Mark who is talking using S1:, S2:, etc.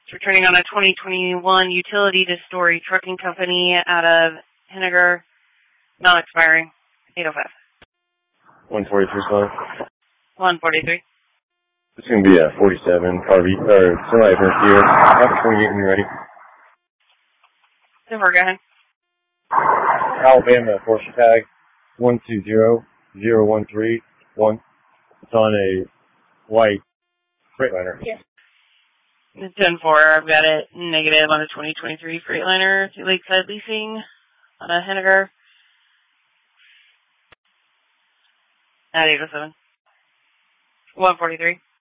S1: Returning on a 2021 utility to Story Trucking Company out of Henniger, non-expiring, 805.
S2: 143 slow.
S1: 143.
S2: It's going to be a 47, probably, or semi-advanced gear. After 28 when you're ready.
S1: Super, go ahead.
S2: Alabama, Porsche tag, 120013. It's on a white Freightliner.
S1: Yeah. It's 10-4. I've got it negative on a 2023 Freightliner through Lakeside Leasing on a Henniger at 807. 143.